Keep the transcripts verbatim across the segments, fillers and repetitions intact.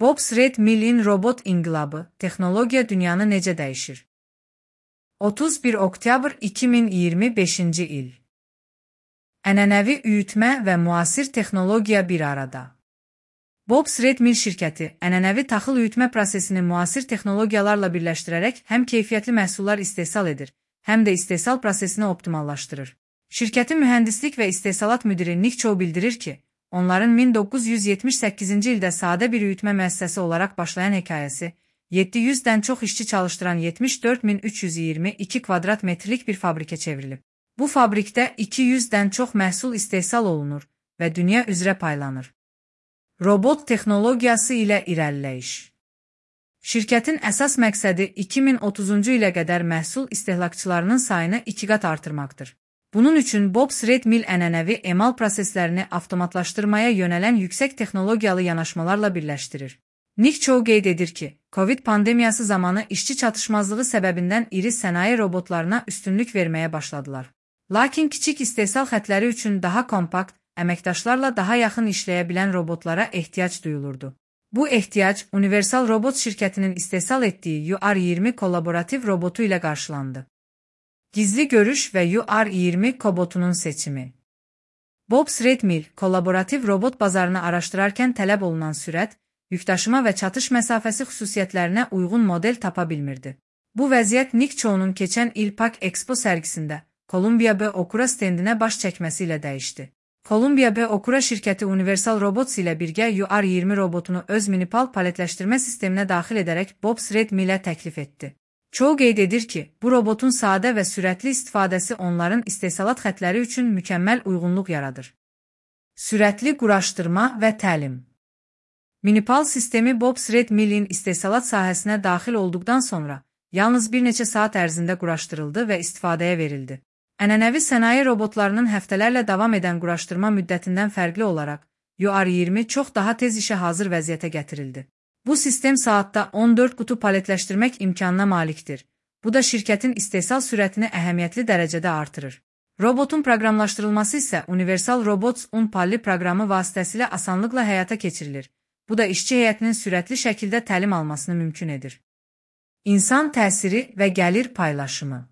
Bob's Red Mill'in robot inqilabı, texnologiya dünyanı necə dəyişir? otuz bir oktyabr iki min iyirmi beşinci il. Ənənəvi üyütmə və müasir texnologiya bir arada. Bob's Red Mill şirkəti ənənəvi taxıl üyütmə prosesini müasir texnologiyalarla birləşdirərək həm keyfiyyətli məhsullar istehsal edir, həm də istehsal prosesini optimallaşdırır. Şirkətin mühəndislik və istehsalat müdiri Nick Chow bildirir ki, onların min doqquz yüz yetmiş səkkizinci ildə sadə bir üyütmə müəssisəsi olaraq başlayan hekayəsi, yeddi yüzdən çox işçi çalışdıran yetmiş dörd min üç yüz iyirmi iki kvadrat metrlik bir fabrikə çevrilib. Bu fabrikdə iki yüzdən çox məhsul istehsal olunur və dünya üzrə paylanır. Robot texnologiyası ilə irəliləyiş. Şirkətin əsas məqsədi iki min otuzuncu ilə qədər məhsul istehlakçılarının sayını iki qat artırmaqdır. Bunun üçün Bob's Red Mill ənənəvi emal proseslərini avtomatlaşdırmaya yönələn yüksək texnologiyalı yanaşmalarla birləşdirir. Nick Chow qeyd edir ki, Covid pandemiyası zamanı işçi çatışmazlığı səbəbindən iri sənaye robotlarına üstünlük verməyə başladılar. Lakin kiçik istehsal xətləri üçün daha kompakt, əməkdaşlarla daha yaxın işləyə bilən robotlara ehtiyac duyulurdu. Bu ehtiyac Universal Robots şirkətinin istehsal etdiyi U R iyirmi kollaborativ robotu ilə qarşılandı. Gizli görüş və U R iyirmi kobotunun seçimi. Bob's Red Mill kollaborativ robot bazarını araşdırarkən tələb olunan sürət, yükdaşıma və çatış məsafəsi xüsusiyyətlərinə uyğun model tapa bilmirdi. Bu vəziyyət Nick Chow'nun keçən il Pack Expo sərgisində Columbia B Okura stendinə baş çəkməsi ilə dəyişdi. Columbia B Okura şirkəti Universal Robots ilə birgə U R iyirmi robotunu öz minipal paletləşdirmə sisteminə daxil edərək Bob's Red Mill'ə təklif etdi. Chow qeyd edir ki, bu robotun sadə və sürətli istifadəsi onların istehsalat xətləri üçün mükəmməl uyğunluq yaradır. Sürətli quraşdırma və təlim. Minipal sistemi Bob's Red Mill'in istehsalat sahəsinə daxil olduqdan sonra yalnız bir neçə saat ərzində quraşdırıldı və istifadəyə verildi. Ənənəvi sənaye robotlarının həftələrlə davam edən quraşdırma müddətindən fərqli olaraq U R iyirmi çox daha tez işə hazır vəziyyətə gətirildi. Bu sistem saatda on dörd qutu paletləşdirmək imkanına malikdir. Bu da şirkətin istehsal sürətini əhəmiyyətli dərəcədə artırır. Robotun proqramlaşdırılması isə Universal Robots Unpalli proqramı vasitəsilə asanlıqla həyata keçirilir. Bu da işçi heyətinin sürətli şəkildə təlim almasını mümkün edir. İnsan təsiri və gəlir paylaşımı.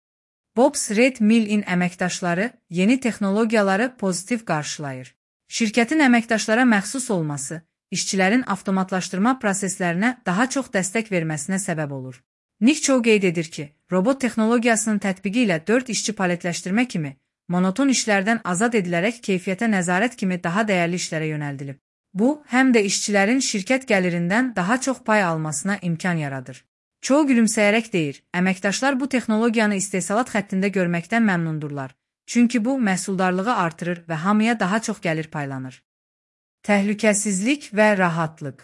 Bob's Red Mill'in əməkdaşları yeni texnologiyaları pozitiv qarşılayır. Şirkətin əməkdaşlara məxsus olması, işçilərin avtomatlaşdırma proseslərinə daha çox dəstək verməsinə səbəb olur. Nick Chow qeyd edir ki, robot texnologiyasının tətbiqi ilə dörd işçi paletləşdirmə kimi, monoton işlərdən azad edilərək keyfiyyətə nəzarət kimi daha dəyərli işlərə yönəldilib. Bu, həm də işçilərin şirkət gəlirindən daha çox pay almasına imkan yaradır. Chow gülümsəyərək deyir, əməkdaşlar bu texnologiyanı istehsalat xəttində görməkdən məmnundurlar. Çünki bu, məhsuldarlığı artırır və hamıya daha çox gəlir paylanır. Təhlükəsizlik və rahatlıq.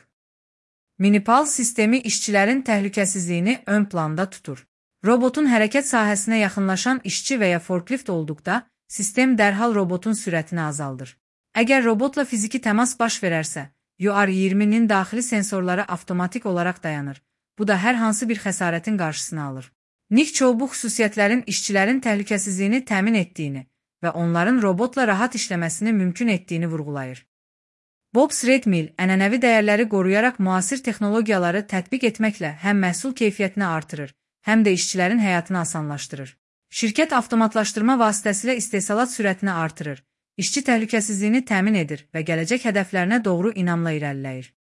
Minipal sistemi işçilərin təhlükəsizliyini ön planda tutur. Robotun hərəkət sahəsinə yaxınlaşan işçi və ya forklift olduqda, sistem dərhal robotun sürətini azaldır. Əgər robotla fiziki təmas baş verərsə, U R iyirminin daxili sensorları avtomatik olaraq dayanır. Bu da hər hansı bir xəsarətin qarşısını alır. Nick Chow bu xüsusiyyətlərin işçilərin təhlükəsizliyini təmin etdiyini və onların robotla rahat işləməsini mümkün etdiyini vurğulayır. Bob's Red Mill ənənəvi dəyərləri qoruyaraq müasir texnologiyaları tətbiq etməklə həm məhsul keyfiyyətini artırır, həm də işçilərin həyatını asanlaşdırır. Şirkət avtomatlaşdırma vasitəsilə istehsalat sürətini artırır, işçi təhlükəsizliyini təmin edir və gələcək hədəflərinə doğru inamla irəliləyir.